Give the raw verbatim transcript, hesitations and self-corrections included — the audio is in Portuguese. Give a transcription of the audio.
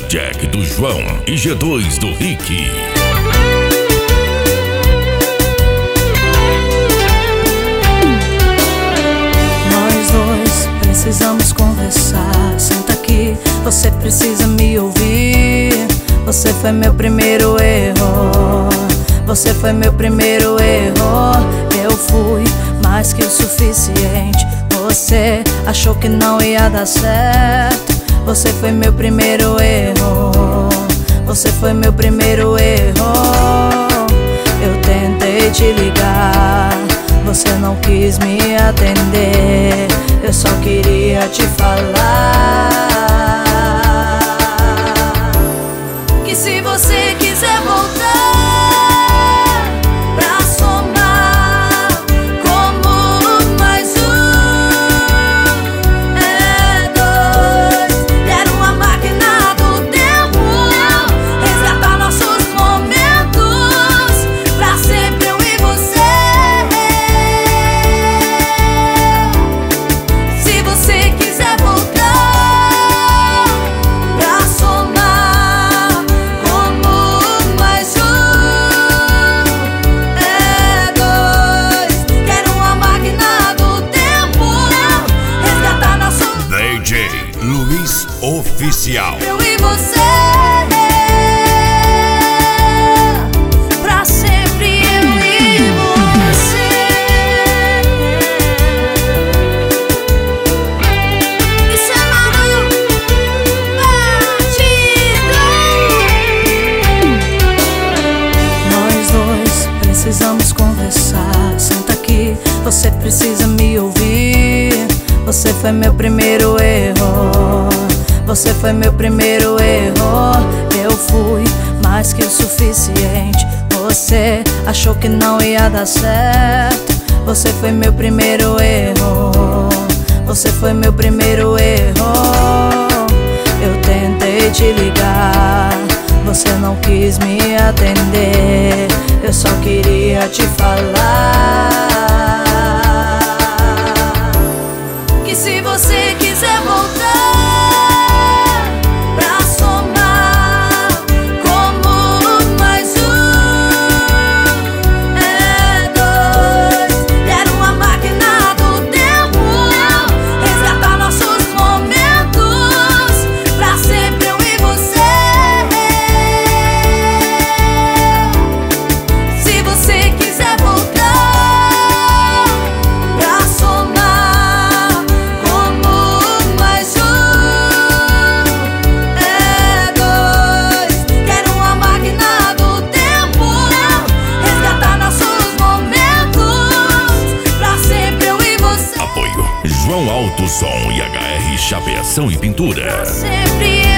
Jack do João e G dois do Rick. Nós dois precisamos conversar. Senta aqui, você precisa me ouvir. Você foi meu primeiro erro. Você foi meu primeiro erro. Eu fui mais que o suficiente. Você achou que não ia dar certo. Você foi meu primeiro erro. Você foi meu primeiro erro. Eu tentei te ligar, você não quis me atender. Eu só queria te falar que se você quiser voltar pra somar como mais um é dois, quero uma máquina do tempo, resgatar nossos momentos pra sempre, eu e você. Se você quiser voltar pra somar como mais um é dois, quero uma máquina do tempo, resgatar nossos D J Luiz Oficial. eu e você, pra sempre, eu e você. Isso é barulho batidão. Nós dois precisamos conversar. Senta aqui, você precisa me ouvir. Você foi meu primeiro erro. Você foi meu primeiro erro. Eu fui mais que o suficiente. Você achou que não ia dar certo. Você foi meu primeiro erro. Você foi meu primeiro erro. Eu tentei te ligar, você não quis me atender. Eu só queria te falar que se você quiser voltar pra somar como mais um é dois, quero uma máquina do tempo, resgatar nossos momentos pra sempre, eu e você. Se você quiser voltar pra somar como mais um é dois, quero uma máquina do tempo, resgatar nossos momentos pra sempre, eu e você. Apoio João Alto Som e H R Chapeação e Pintura. Sempre